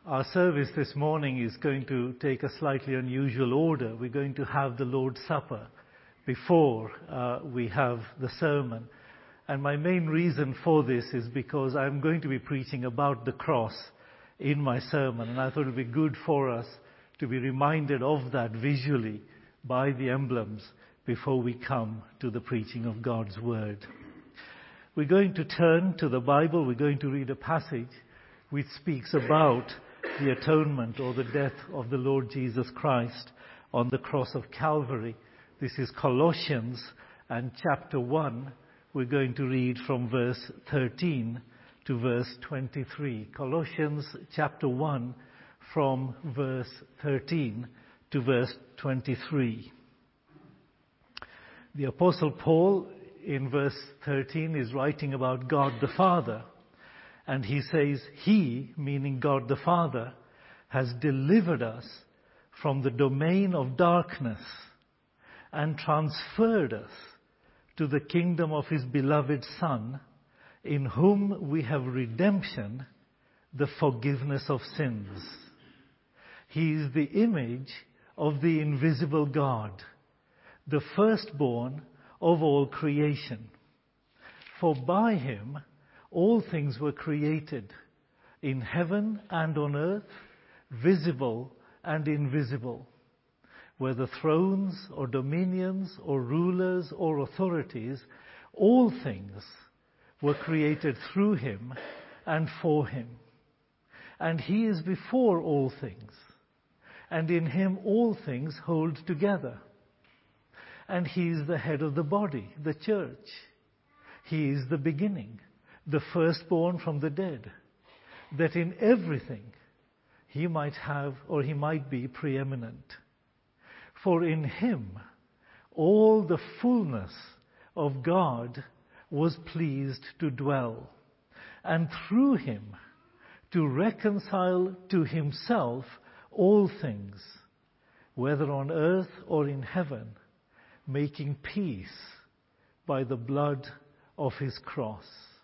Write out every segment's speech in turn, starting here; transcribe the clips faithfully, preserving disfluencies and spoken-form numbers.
Our service this morning is going to take a slightly unusual order. We're going to have the Lord's Supper before uh, we have the sermon. And my main reason for this is because I'm going to be preaching about the cross in my sermon. And I thought it would be good for us to be reminded of that visually by the emblems before we come to the preaching of God's Word. We're going to turn to the Bible. We're going to read a passage which speaks about the atonement or the death of the Lord Jesus Christ on the cross of Calvary. This is Colossians and chapter one. We're going to read from verse thirteen to verse twenty-three. Colossians chapter one from verse thirteen to verse twenty-three. The Apostle Paul in verse thirteen is writing about God the Father. And he says, He, meaning God the Father, has delivered us from the domain of darkness and transferred us to the kingdom of His beloved Son, in whom we have redemption, the forgiveness of sins. He is the image of the invisible God, the firstborn of all creation. For by Him all things were created, in heaven and on earth, visible and invisible, whether thrones or dominions or rulers or authorities, all things were created through Him and for Him. And He is before all things, and in Him all things hold together. And He is the head of the body, the church. He is the beginning, the firstborn from the dead, that in everything He might have, or He might be preeminent. For in Him all the fullness of God was pleased to dwell, and through Him to reconcile to Himself all things, whether on earth or in heaven, making peace by the blood of His cross.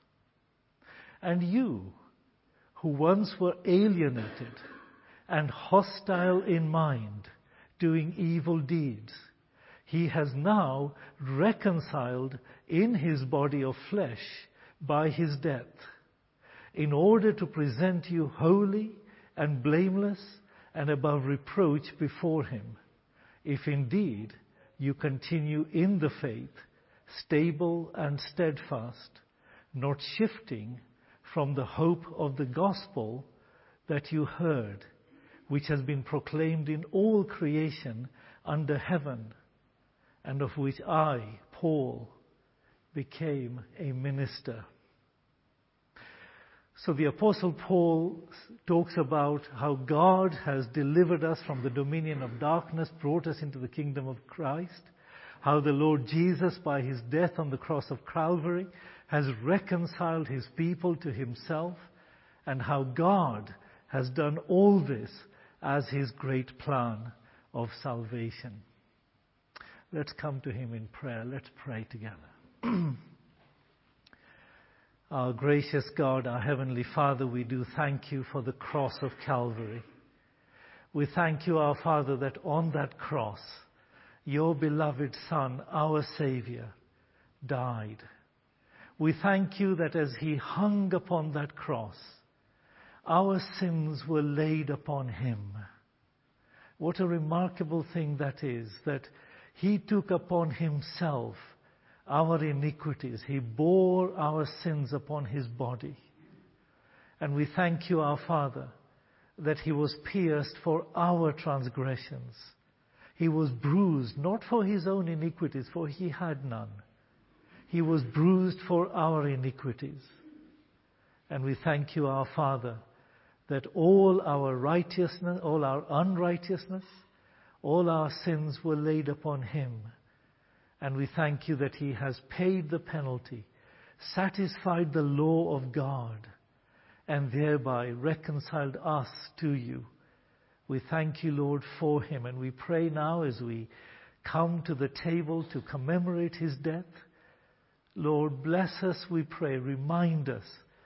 And you, who once were alienated and hostile in mind, doing evil deeds, He has now reconciled in His body of flesh by His death, in order to present you holy and blameless and above reproach before Him, if indeed you continue in the faith, stable and steadfast, not shifting from the hope of the gospel that you heard, which has been proclaimed in all creation under heaven, and of which I, Paul, became a minister. So the Apostle Paul talks about how God has delivered us from the dominion of darkness, brought us into the kingdom of Christ, how the Lord Jesus, by His death on the cross of Calvary, has reconciled His people to Himself, and how God has done all this as His great plan of salvation. Let's come to Him in prayer. Let's pray together. Our gracious God, our Heavenly Father, we do thank You for the cross of Calvary. We thank You, our Father, that on that cross, Your beloved Son, our Savior, died. We thank You that as He hung upon that cross, our sins were laid upon Him. What a remarkable thing that is, that He took upon Himself our iniquities. He bore our sins upon His body. And we thank You, our Father, that He was pierced for our transgressions. He was bruised, not for His own iniquities, for He had none. He was bruised for our iniquities. And we thank You, our Father, that all our righteousness, all our unrighteousness, all our sins were laid upon Him. And we thank You that He has paid the penalty, satisfied the law of God, and thereby reconciled us to You. We thank You, Lord, for Him. And we pray now as we come to the table to commemorate His death, Lord, bless us, we pray. Remind us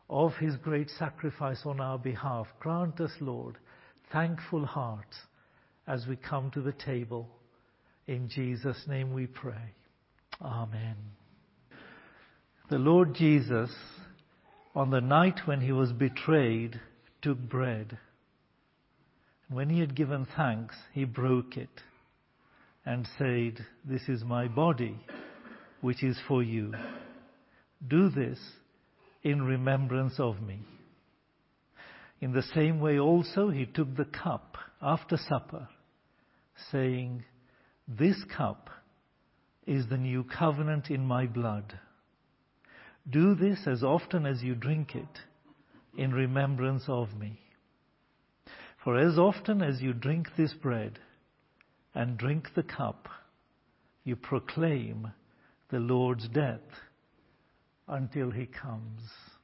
of his great sacrifice on our behalf. Grant us, Lord, thankful hearts as we come to the table. In Jesus' name we pray. Amen. The Lord Jesus, on the night when he was betrayed, took bread. When he had given thanks, he broke it and said, "This is my body, which is for you. Do this in remembrance of me." In the same way also he took the cup after supper, saying, "This cup is the new covenant in my blood. Do this as often as you drink it in remembrance of me. For as often as you drink this bread and drink the cup, you proclaim the Lord's death until he comes."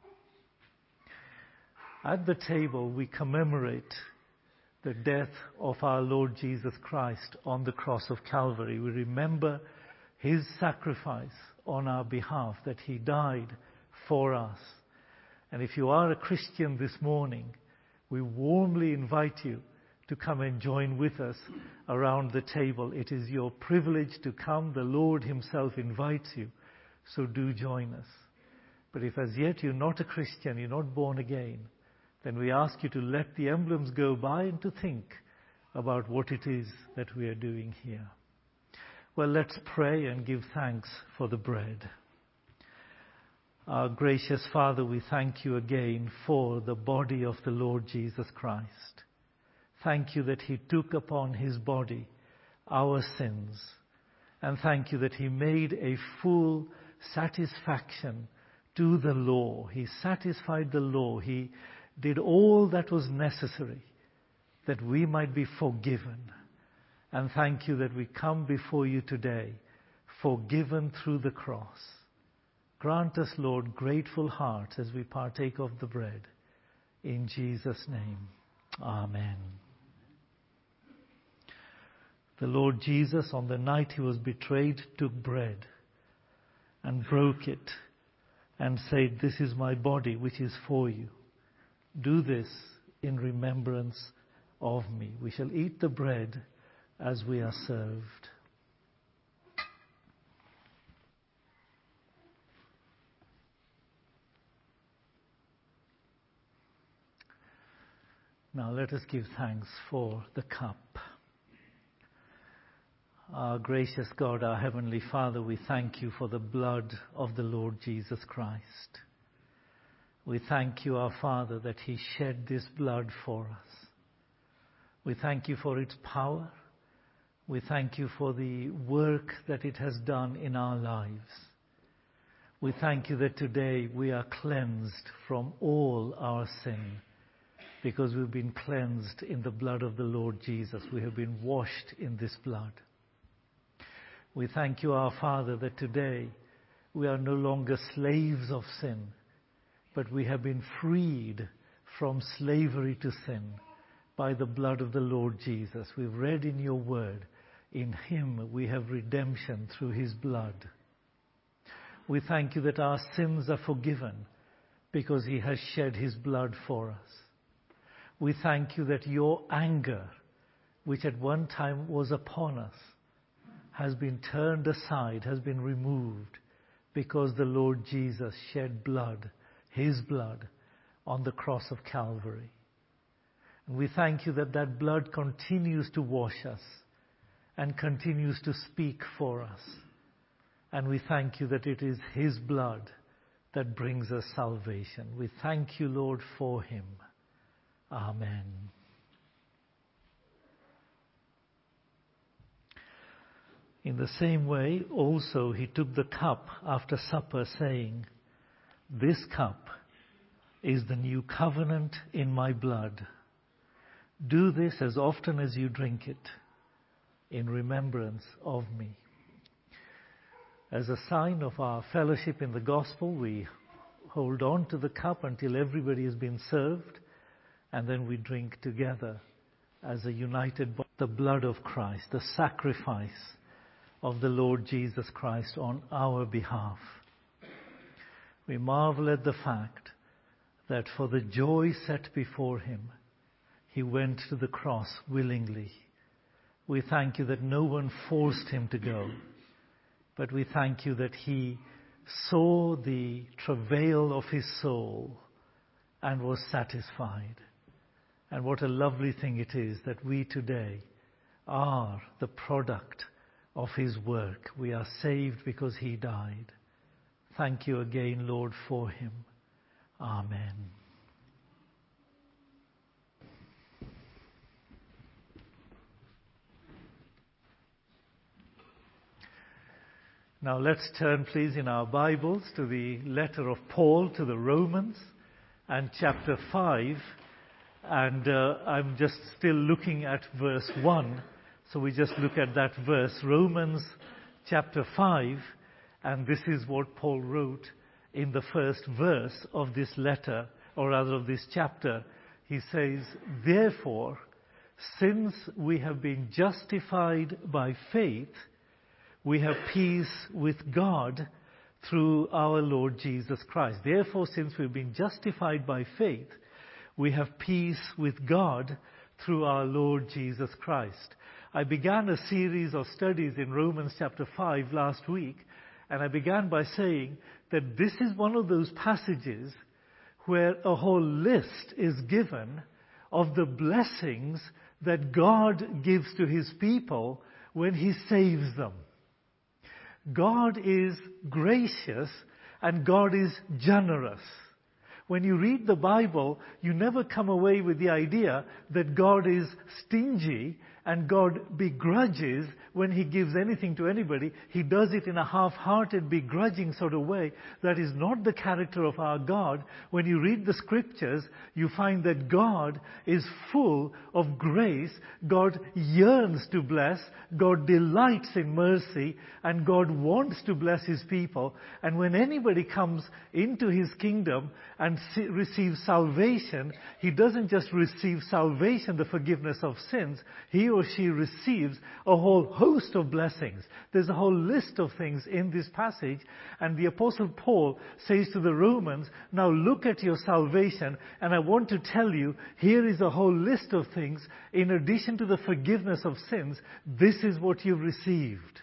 At the table we commemorate the death of our Lord Jesus Christ on the cross of Calvary. We remember his sacrifice on our behalf, that he died for us. And if you are a Christian this morning, we warmly invite you to come and join with us around the table. It is your privilege to come. The Lord himself invites you, so do join us. But if as yet you're not a Christian, you're not born again, then we ask you to let the emblems go by and to think about what it is that we are doing here. Well, let's pray and give thanks for the bread. Our gracious Father, we thank you again for the body of the Lord Jesus Christ. Thank you that he took upon his body our sins. And thank you that he made a full satisfaction to the law. He satisfied the law. He did all that was necessary that we might be forgiven. And thank you that we come before you today, forgiven through the cross. Grant us, Lord, grateful hearts as we partake of the bread. In Jesus' name, amen. The Lord Jesus, on the night he was betrayed, took bread and broke it and said, "This is my body, which is for you. Do this in remembrance of me." We shall eat the bread as we are served. Now let us give thanks for the cup. Our gracious God, our Heavenly Father, we thank you for the blood of the Lord Jesus Christ. We thank you, our Father, that he shed this blood for us. We thank you for its power. We thank you for the work that it has done in our lives. We thank you that today we are cleansed from all our sin, because we've been cleansed in the blood of the Lord Jesus. We have been washed in this blood. We thank you, our Father, that today we are no longer slaves of sin, but we have been freed from slavery to sin by the blood of the Lord Jesus. We've read in your word, in him we have redemption through his blood. We thank you that our sins are forgiven because he has shed his blood for us. We thank you that your anger, which at one time was upon us, has been turned aside, has been removed, because the Lord Jesus shed blood, his blood, on the cross of Calvary. And we thank you that that blood continues to wash us and continues to speak for us. And we thank you that it is his blood that brings us salvation. We thank you, Lord, for him. Amen. In the same way, also, he took the cup after supper, saying, "This cup is the new covenant in my blood. Do this as often as you drink it, in remembrance of me." As a sign of our fellowship in the gospel, we hold on to the cup until everybody has been served, and then we drink together as a united body, the blood of Christ, the sacrifice of the Lord Jesus Christ on our behalf. We marvel at the fact that for the joy set before him, he went to the cross willingly. We thank you that no one forced him to go, but we thank you that he saw the travail of his soul and was satisfied. And what a lovely thing it is that we today are the product of his work. We are saved because he died. Thank you again, Lord, for him. Amen. Now let's turn, please, in our Bibles to the letter of Paul to the Romans and chapter five. And uh, I'm just still looking at verse one. So we just look at that verse, Romans chapter five. And this is what Paul wrote in the first verse of this letter, or rather of this chapter. He says, "Therefore, since we have been justified by faith, we have peace with God through our Lord Jesus Christ." Therefore, since we've been justified by faith, we have peace with God through our Lord Jesus Christ. I began a series of studies in Romans chapter five last week, and I began by saying that this is one of those passages where a whole list is given of the blessings that God gives to his people when he saves them. God is gracious and God is generous. When you read the Bible, you never come away with the idea that God is stingy and God begrudges when he gives anything to anybody. He does it in a half-hearted, begrudging sort of way. That is not the character of our God. When you read the scriptures, you find that God is full of grace. God yearns to bless. God delights in mercy. And God wants to bless his people. And when anybody comes into his kingdom and receives salvation, he doesn't just receive salvation, the forgiveness of sins. He or she receives a whole host of blessings. There's a whole list of things in this passage, and the Apostle Paul says to the Romans, now look at your salvation, and I want to tell you, here is a whole list of things. In addition to the forgiveness of sins, this is what you've received.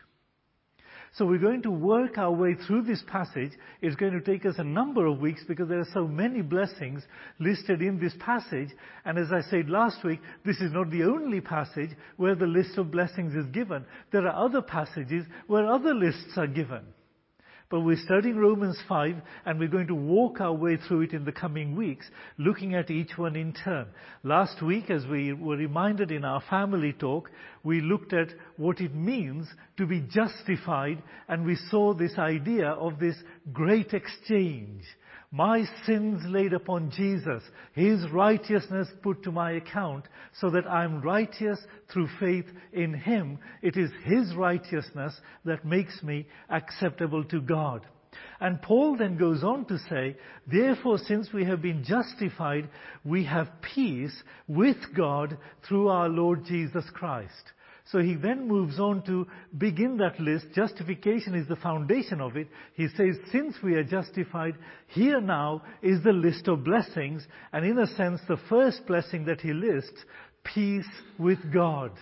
So we're going to work our way through this passage. It's going to take us a number of weeks because there are so many blessings listed in this passage. And as I said last week, this is not the only passage where the list of blessings is given. There are other passages where other lists are given. But we're studying Romans five, and we're going to walk our way through it in the coming weeks, looking at each one in turn. Last week, as we were reminded in our family talk, we looked at what it means to be justified, and we saw this idea of this great exchange. My sins laid upon Jesus, his righteousness put to my account, so that I'm righteous through faith in him. It is his righteousness that makes me acceptable to God. And Paul then goes on to say, therefore, since we have been justified, we have peace with God through our Lord Jesus Christ. So he then moves on to begin that list. Justification is the foundation of it. He says, since we are justified, here now is the list of blessings. And in a sense, the first blessing that he lists, peace with God.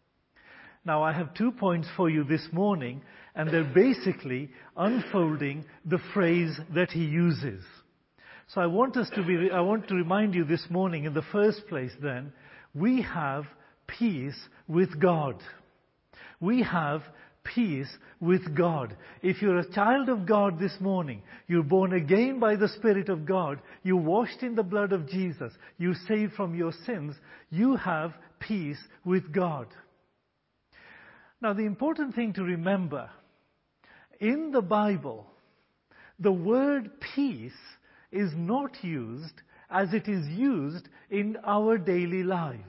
Now, I have two points for you this morning, and they're basically unfolding the phrase that he uses. So I want us to be, I want to remind you this morning, in the first place then, we have peace with God. We have peace with God. If you're a child of God this morning, you're born again by the Spirit of God, you're washed in the blood of Jesus, you're saved from your sins, you have peace with God. Now, the important thing to remember, in the Bible, the word peace is not used as it is used in our daily lives.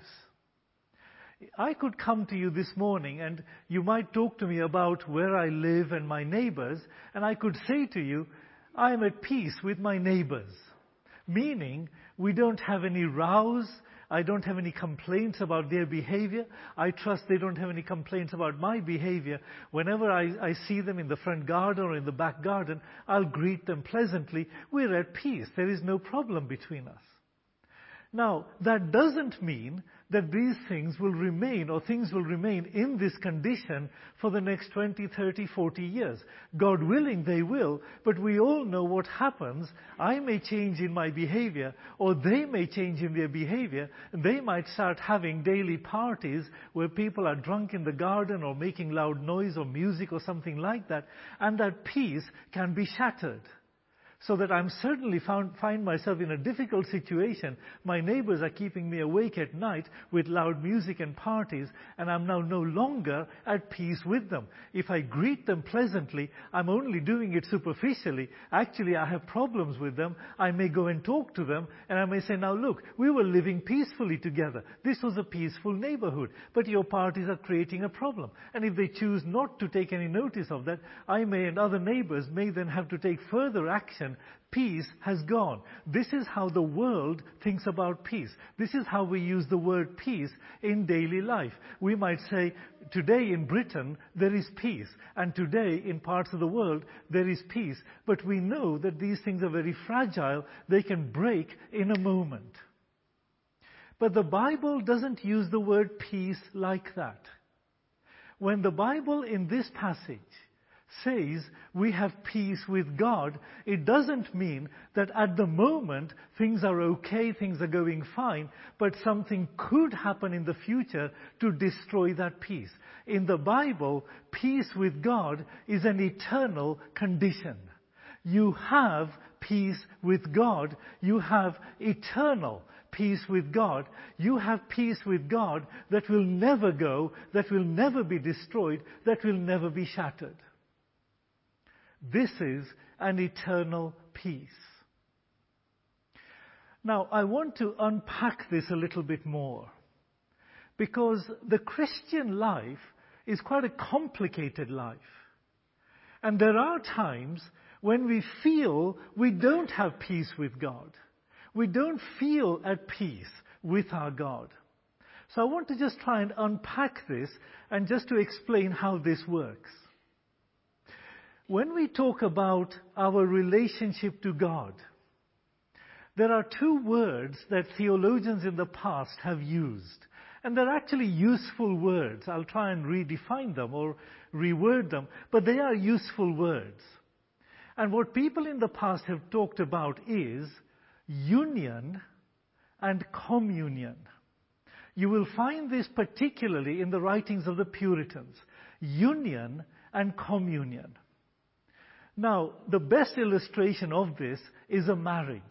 I could come to you this morning and you might talk to me about where I live and my neighbors, and I could say to you, I am at peace with my neighbors. Meaning, we don't have any rows, I don't have any complaints about their behavior. I trust they don't have any complaints about my behavior. Whenever I, I see them in the front garden or in the back garden, I'll greet them pleasantly. We're at peace. There is no problem between us. Now, that doesn't mean that these things will remain, or things will remain in this condition for the next twenty, thirty, forty years. God willing, they will, but we all know what happens. I may change in my behavior, or they may change in their behavior, and they might start having daily parties where people are drunk in the garden or making loud noise or music or something like that, and that peace can be shattered. So that I'm certainly found, find myself in a difficult situation. My neighbors are keeping me awake at night with loud music and parties, and I'm now no longer at peace with them. If I greet them pleasantly, I'm only doing it superficially. Actually, I have problems with them. I may go and talk to them, and I may say, now look, we were living peacefully together. This was a peaceful neighborhood, but your parties are creating a problem. And if they choose not to take any notice of that, I may and other neighbors may then have to take further action. Peace has gone. This is how the world thinks about peace. This is how we use the word peace in daily life. We might say, today in Britain there is peace, and today in parts of the world there is peace. But we know that these things are very fragile. They can break in a moment. But the Bible doesn't use the word peace like that. When the Bible in this passage says we have peace with God, it doesn't mean that at the moment things are okay, things are going fine, but something could happen in the future to destroy that peace. In the Bible, peace with God is an eternal condition. You have peace with God. You have eternal peace with God. You have peace with God that will never go, that will never be destroyed, that will never be shattered. This is an eternal peace. Now, I want to unpack this a little bit more, because the Christian life is quite a complicated life. And there are times when we feel we don't have peace with God. We don't feel at peace with our God. So I want to just try and unpack this and just to explain how this works. When we talk about our relationship to God, there are two words that theologians in the past have used. And they're actually useful words. I'll try and redefine them or reword them, but they are useful words. And what people in the past have talked about is union and communion. You will find this particularly in the writings of the Puritans. Union and communion. Now, the best illustration of this is a marriage.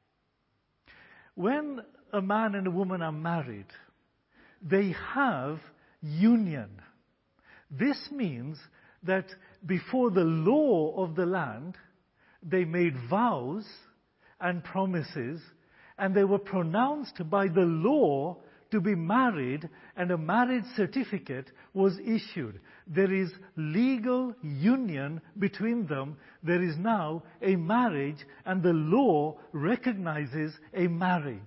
When a man and a woman are married, they have union. This means that before the law of the land, they made vows and promises, and they were pronounced by the law to be married, and a marriage certificate was issued. There is legal union between them. There is now a marriage, and the law recognizes a marriage.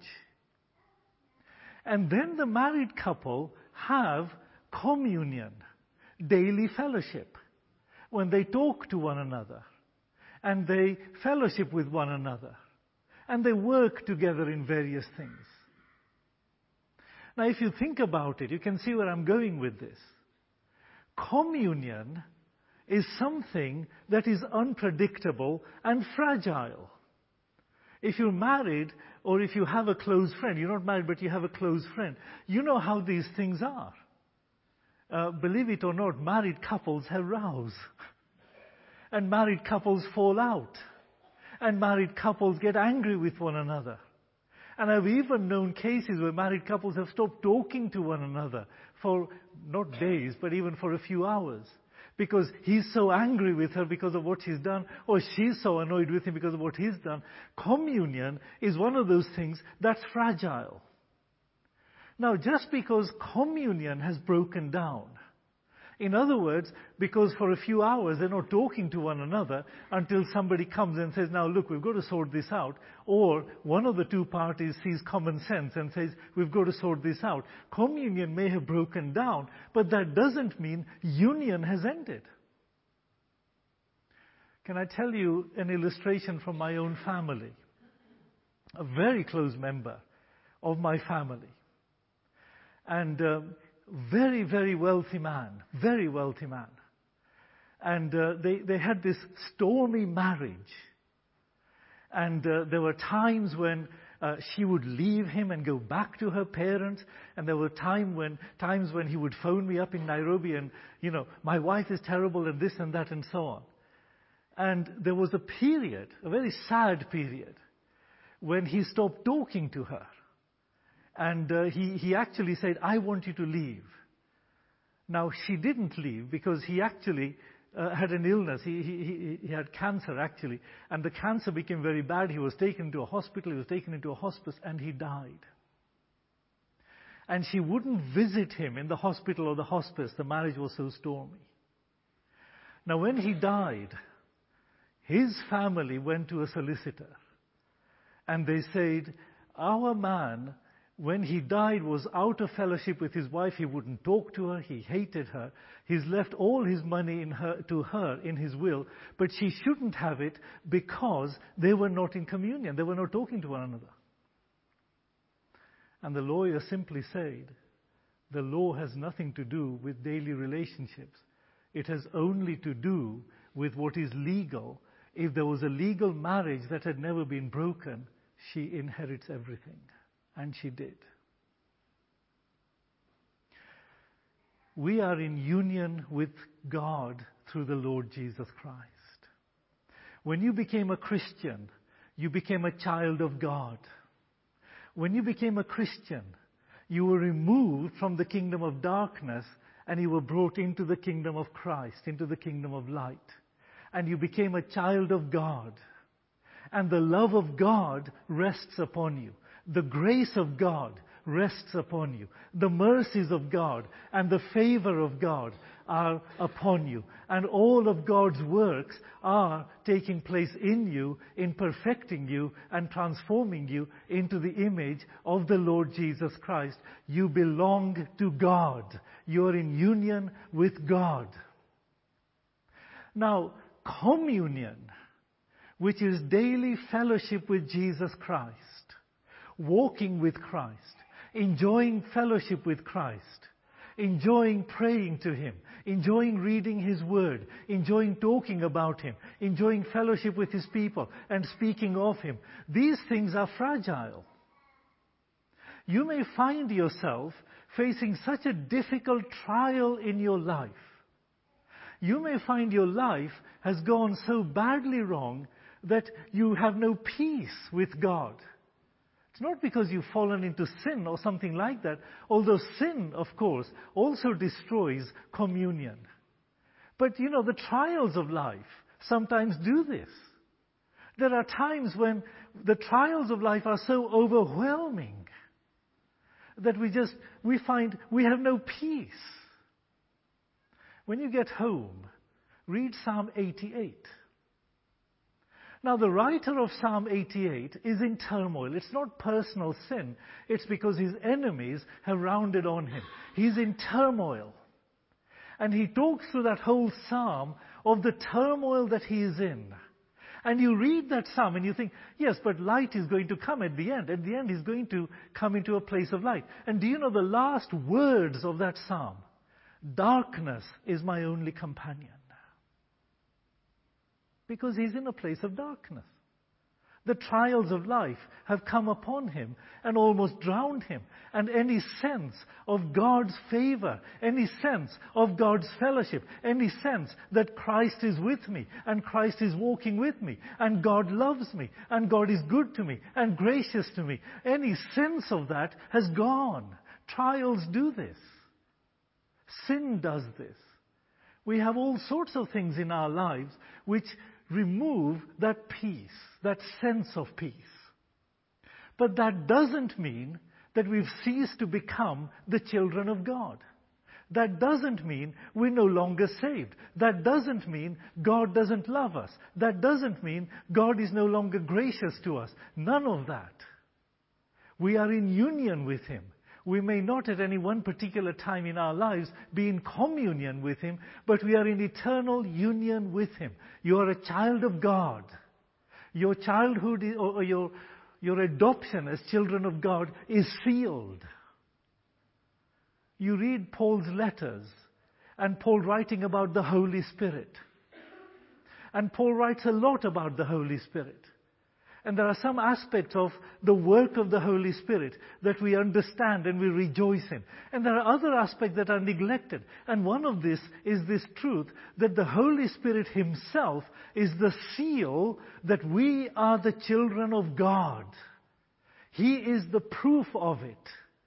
And then the married couple have communion, daily fellowship, when they talk to one another, and they fellowship with one another, and they work together in various things. Now, if you think about it, you can see where I'm going with this. Communion is something that is unpredictable and fragile. If you're married, or if you have a close friend, you're not married but you have a close friend, you know how these things are. Uh, believe it or not, married couples have rows. And married couples fall out. And married couples get angry with one another. And I've even known cases where married couples have stopped talking to one another for not days, but even for a few hours. Because he's so angry with her because of what she's done, or she's so annoyed with him because of what he's done. Communion is one of those things that's fragile. Now, just because communion has broken down, In other words, because for a few hours they're not talking to one another until somebody comes and says, now look, we've got to sort this out. Or one of the two parties sees common sense and says, we've got to sort this out. Communion may have broken down, but that doesn't mean union has ended. Can I tell you an illustration from my own family? A very close member of my family. And um, very, very wealthy man. Very wealthy man. And uh, they, they had this stormy marriage. And uh, there were times when uh, she would leave him and go back to her parents. And there were time when, times when he would phone me up in Nairobi and, you know, my wife is terrible and this and that and so on. And there was a period, a very sad period, when he stopped talking to her. And uh, he, he actually said, I want you to leave. Now, she didn't leave because he actually uh, had an illness. He, he, he had cancer, actually. And the cancer became very bad. He was taken to a hospital. He was taken into a hospice, and he died. And she wouldn't visit him in the hospital or the hospice. The marriage was so stormy. Now, when he died, his family went to a solicitor. And they said, our man, when he died, was out of fellowship with his wife. He wouldn't talk to her. He hated her. He's left all his money in her, to her in his will. But she shouldn't have it because they were not in communion. They were not talking to one another. And the lawyer simply said, the law has nothing to do with daily relationships. It has only to do with what is legal. If there was a legal marriage that had never been broken, she inherits everything. And she did. We are in union with God through the Lord Jesus Christ. When you became a Christian, you became a child of God. When you became a Christian, you were removed from the kingdom of darkness and you were brought into the kingdom of Christ, into the kingdom of light. And you became a child of God. And the love of God rests upon you. The grace of God rests upon you. The mercies of God and the favor of God are upon you. And all of God's works are taking place in you, in perfecting you and transforming you into the image of the Lord Jesus Christ. You belong to God. You are in union with God. Now, communion, which is daily fellowship with Jesus Christ, walking with Christ, enjoying fellowship with Christ, enjoying praying to Him, enjoying reading His Word, enjoying talking about Him, enjoying fellowship with His people and speaking of Him. These things are fragile. You may find yourself facing such a difficult trial in your life. You may find your life has gone so badly wrong that you have no peace with God. It's not because you've fallen into sin or something like that, although sin, of course, also destroys communion. But, you know, the trials of life sometimes do this. There are times when the trials of life are so overwhelming that we just, we find we have no peace. When you get home, read Psalm eighty-eight. Now, the writer of Psalm eighty-eight is in turmoil. It's not personal sin. It's because his enemies have rounded on him. He's in turmoil. And he talks through that whole psalm of the turmoil that he is in. And you read that psalm and you think, yes, but light is going to come at the end. At the end, he's going to come into a place of light. And do you know the last words of that psalm? Darkness is my only companion. Because he's in a place of darkness. The trials of life have come upon him and almost drowned him. And any sense of God's favor, any sense of God's fellowship, any sense that Christ is with me and Christ is walking with me and God loves me and God is good to me and gracious to me, any sense of that has gone. Trials do this. Sin does this. We have all sorts of things in our lives which remove that peace, that sense of peace. But that doesn't mean that we've ceased to become the children of God. That doesn't mean we're no longer saved. That doesn't mean God doesn't love us. That doesn't mean God is no longer gracious to us. None of that. We are in union with Him. We may not at any one particular time in our lives be in communion with Him, but we are in eternal union with Him. You are a child of God. Your childhood is, or your, your adoption as children of God is sealed. You read Paul's letters, and Paul writing about the Holy Spirit. And Paul writes a lot about the Holy Spirit. And there are some aspects of the work of the Holy Spirit that we understand and we rejoice in. And there are other aspects that are neglected. And one of this is this truth that the Holy Spirit Himself is the seal that we are the children of God. He is the proof of it.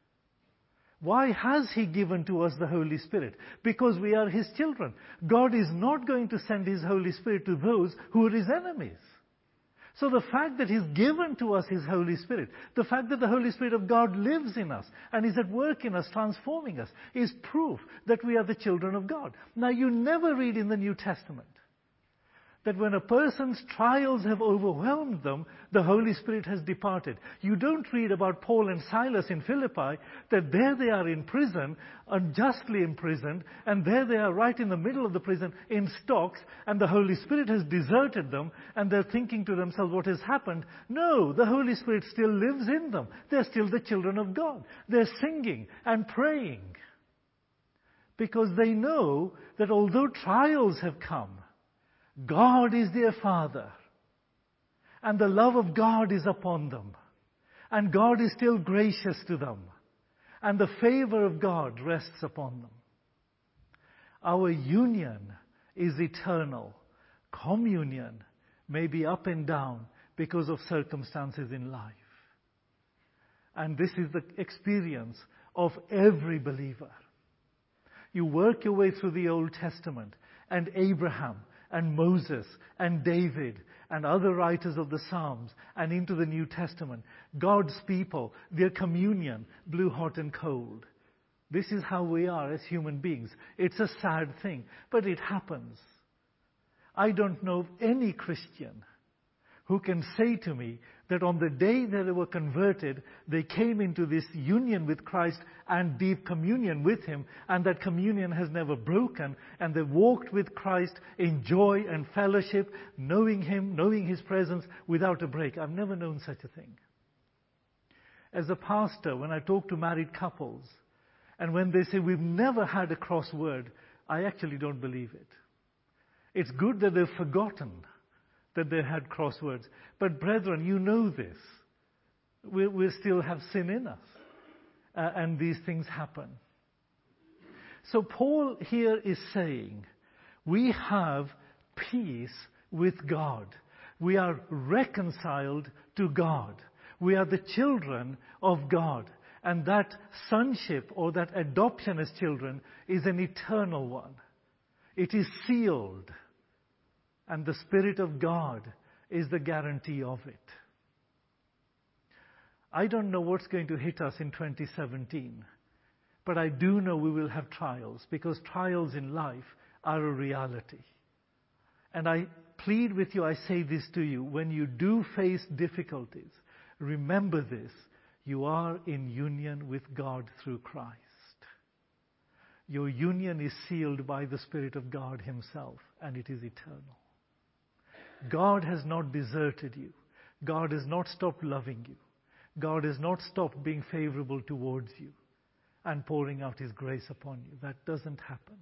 Why has He given to us the Holy Spirit? Because we are His children. God is not going to send His Holy Spirit to those who are His enemies. So the fact that He's given to us His Holy Spirit, the fact that the Holy Spirit of God lives in us and is at work in us, transforming us, is proof that we are the children of God. Now, you never read in the New Testament that when a person's trials have overwhelmed them, the Holy Spirit has departed. You don't read about Paul and Silas in Philippi, that there they are in prison, unjustly imprisoned, and there they are right in the middle of the prison in stocks, and the Holy Spirit has deserted them, and they're thinking to themselves, what has happened? No, the Holy Spirit still lives in them. They're still the children of God. They're singing and praying. Because they know that although trials have come, God is their Father, and the love of God is upon them, and God is still gracious to them, and the favor of God rests upon them. Our union is eternal. Communion may be up and down because of circumstances in life. And this is the experience of every believer. You work your way through the Old Testament, and Abraham, and Moses, and David, and other writers of the Psalms, and into the New Testament. God's people, their communion, blew hot and cold. This is how we are as human beings. It's a sad thing, but it happens. I don't know of any Christian who can say to me that on the day that they were converted, they came into this union with Christ and deep communion with Him, and that communion has never broken, and they walked with Christ in joy and fellowship, knowing Him, knowing His presence without a break. I've never known such a thing. As a pastor, when I talk to married couples, and when they say, we've never had a crossword, I actually don't believe it. It's good that they've forgotten that they had crosswords. But brethren, you know this. We, we still have sin in us. Uh, and these things happen. So Paul here is saying, we have peace with God. We are reconciled to God. We are the children of God. And that sonship or that adoption as children is an eternal one. It is sealed. And the Spirit of God is the guarantee of it. I don't know what's going to hit us in twenty seventeen, but I do know we will have trials, because trials in life are a reality. And I plead with you, I say this to you, when you do face difficulties, remember this, you are in union with God through Christ. Your union is sealed by the Spirit of God Himself, and it is eternal. God has not deserted you. God has not stopped loving you. God has not stopped being favorable towards you and pouring out His grace upon you. That doesn't happen.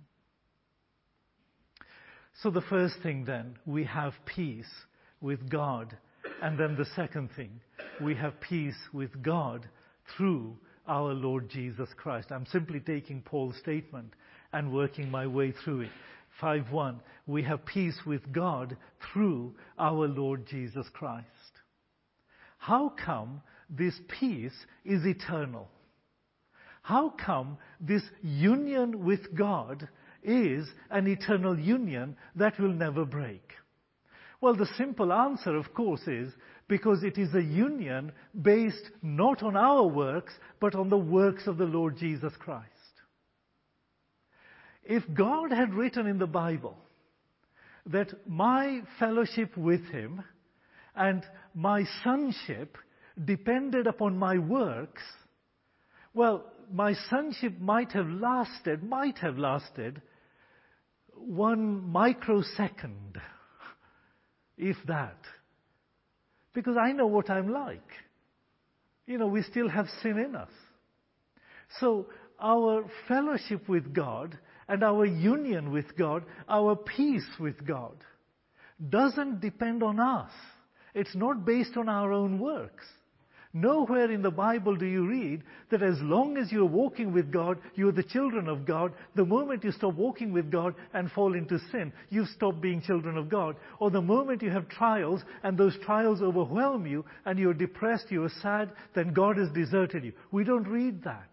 So the first thing then, we have peace with God. And then the second thing, we have peace with God through our Lord Jesus Christ. I'm simply taking Paul's statement and working my way through it. five one, we have peace with God through our Lord Jesus Christ. How come this peace is eternal? How come this union with God is an eternal union that will never break? Well, the simple answer, of course, is because it is a union based not on our works, but on the works of the Lord Jesus Christ. If God had written in the Bible that my fellowship with Him and my sonship depended upon my works, well, my sonship might have lasted, might have lasted one microsecond, if that. Because I know what I'm like. You know, we still have sin in us. So our fellowship with God and our union with God, our peace with God, doesn't depend on us. It's not based on our own works. Nowhere in the Bible do you read that as long as you're walking with God, you're the children of God. The moment you stop walking with God and fall into sin, you've stopped being children of God. Or the moment you have trials and those trials overwhelm you and you're depressed, you're sad, then God has deserted you. We don't read that.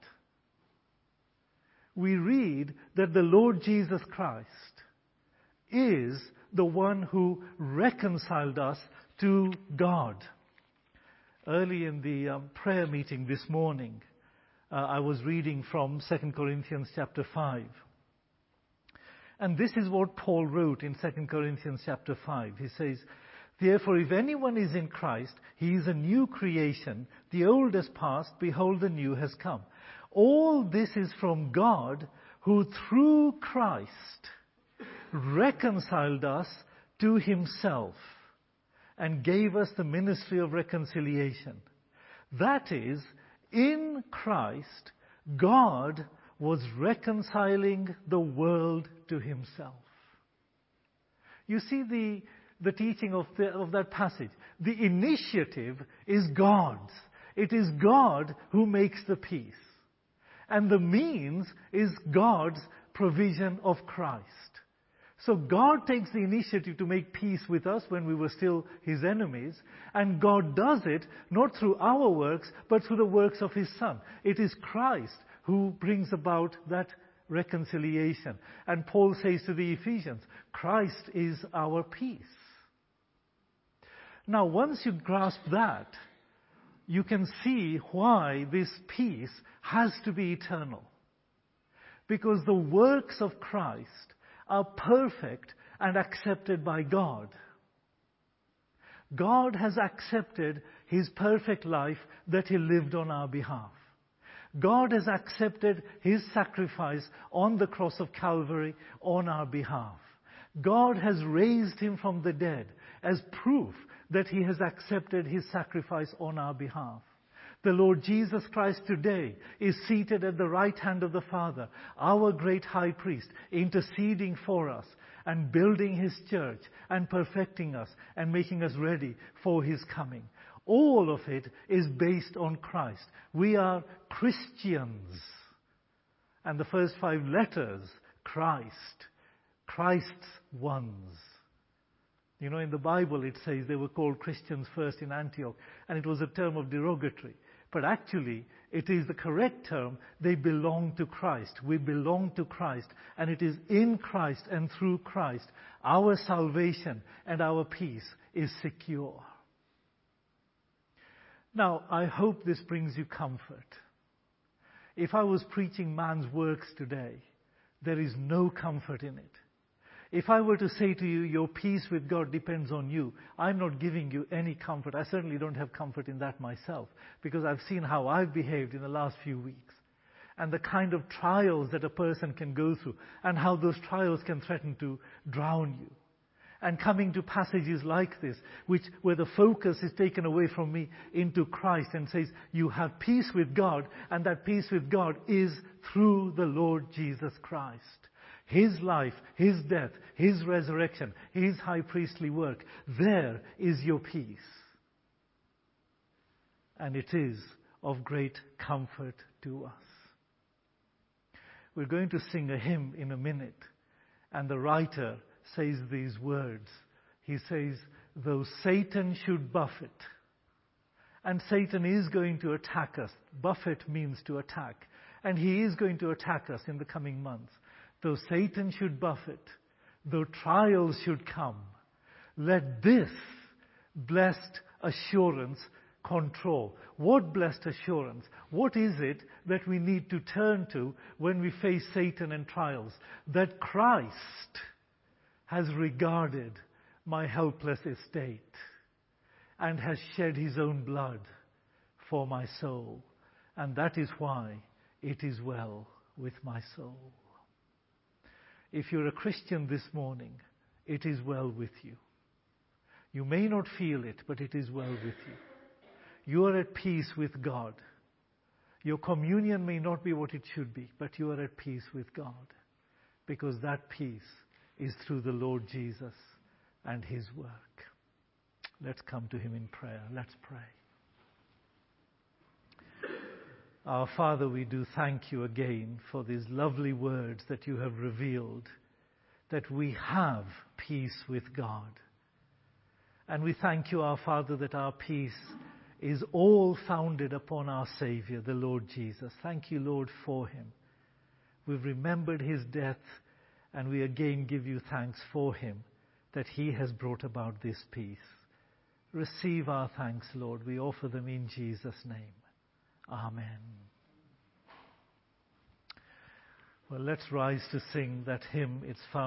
We read that the Lord Jesus Christ is the one who reconciled us to God. Early in the um, prayer meeting this morning, uh, I was reading from Second Corinthians chapter five. And this is what Paul wrote in Second Corinthians chapter five. He says, "Therefore, if anyone is in Christ, he is a new creation. The old has passed, behold, the new has come." All this is from God, who through Christ reconciled us to Himself and gave us the ministry of reconciliation. That is, in Christ, God was reconciling the world to Himself. You see the, the teaching of, the, of that passage. The initiative is God's. It is God who makes the peace. And the means is God's provision of Christ. So God takes the initiative to make peace with us when we were still His enemies. And God does it not through our works, but through the works of His Son. It is Christ who brings about that reconciliation. And Paul says to the Ephesians, Christ is our peace. Now, once you grasp that, you can see why this peace has to be eternal. Because the works of Christ are perfect and accepted by God. God has accepted His perfect life that He lived on our behalf. God has accepted His sacrifice on the cross of Calvary on our behalf. God has raised Him from the dead as proof that He has accepted His sacrifice on our behalf. The Lord Jesus Christ today is seated at the right hand of the Father, our great high priest, interceding for us and building His church and perfecting us and making us ready for His coming. All of it is based on Christ. We are Christians. And the first five letters, Christ, Christ's ones. You know, in the Bible it says they were called Christians first in Antioch, and it was a term of derogatory. But actually, it is the correct term. They belong to Christ. We belong to Christ. And it is in Christ and through Christ our salvation and our peace is secure. Now, I hope this brings you comfort. If I was preaching man's works today, there is no comfort in it. If I were to say to you, your peace with God depends on you, I'm not giving you any comfort. I certainly don't have comfort in that myself, because I've seen how I've behaved in the last few weeks, and the kind of trials that a person can go through, and how those trials can threaten to drown you. And coming to passages like this, which where the focus is taken away from me into Christ and says, you have peace with God, and that peace with God is through the Lord Jesus Christ. His life, His death, His resurrection, His high priestly work. There is your peace. And it is of great comfort to us. We're going to sing a hymn in a minute. And the writer says these words. He says, though Satan should buffet. And Satan is going to attack us. Buffet means to attack. And he is going to attack us in the coming months. Though Satan should buffet, though trials should come, let this blessed assurance control. What blessed assurance. What is it that we need to turn to when we face Satan and trials? That Christ has regarded my helpless estate and has shed his own blood for my soul. And that is why it is well with my soul. If you're a Christian this morning, it is well with you. You may not feel it, but it is well with you. You are at peace with God. Your communion may not be what it should be, but you are at peace with God, because that peace is through the Lord Jesus and his work. Let's come to him in prayer. Let's pray. Our Father, we do thank you again for these lovely words that you have revealed, that we have peace with God. And we thank you, our Father, that our peace is all founded upon our Savior, the Lord Jesus. Thank you, Lord, for him. We've remembered his death, and we again give you thanks for him, that he has brought about this peace. Receive our thanks, Lord. We offer them in Jesus' name. Amen. Well, let's rise to sing that hymn. It's found